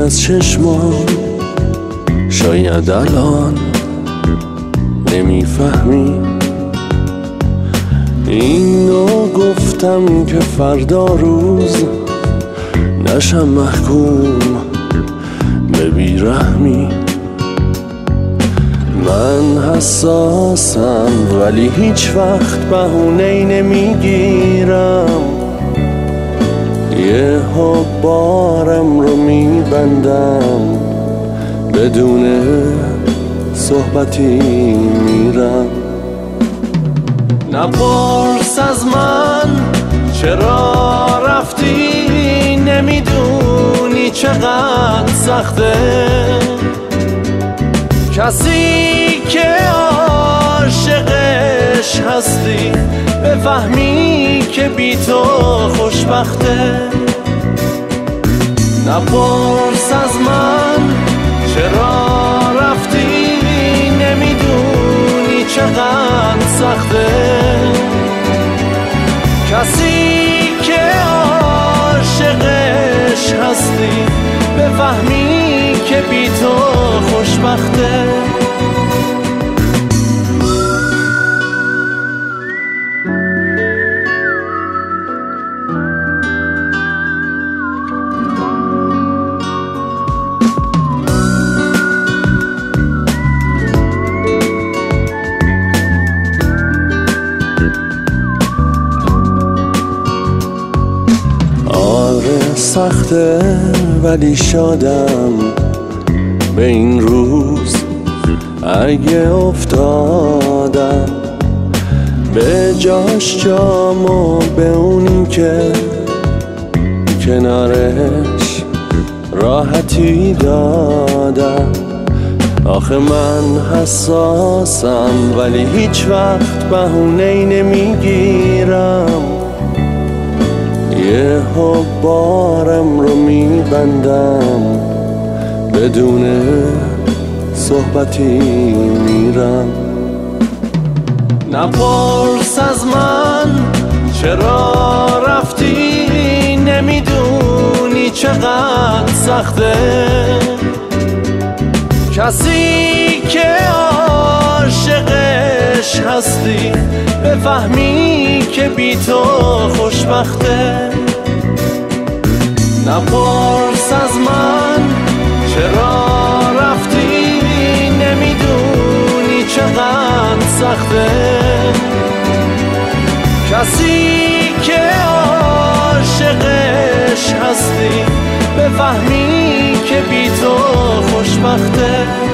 از چشمان. شاید الان نمیفهمی اینو گفتم که فردا روز نشم محکوم به بیرحمی. من حساسم ولی هیچ وقت بهونه‌ای نمیگیرم، یه بارم رو میبندم بدون صحبتی میرم. نپرس از من چرا رفتی، نمیدونی چقدر سخته کسی که عاشقش هستی بفهمی که بی تو خوشبخته. نپرس از من چرا رفتی، نمیدونی چقدر سخته کسی که عاشقش هستی بفهمی که بی تو خوشبخته. سخته ولی شادم به این روز اگه افتادم به جاش جامو به اونی که کنارش راحتی دادم. آخه من حساسم ولی هیچ وقت بهونه‌ای نمیگیرم، یه بارم رو میبندم بدون صحبتی میرم. نپرس از من چرا رفتی، نمیدونی چقدر سخته کسی که عاشقش هستی بفهمی که بی تو خوشبخته. نپرس از من چرا رفتی، نمیدونی چقدر سخته کسی که عاشقش هستی بفهمی که بی تو خوشبخته.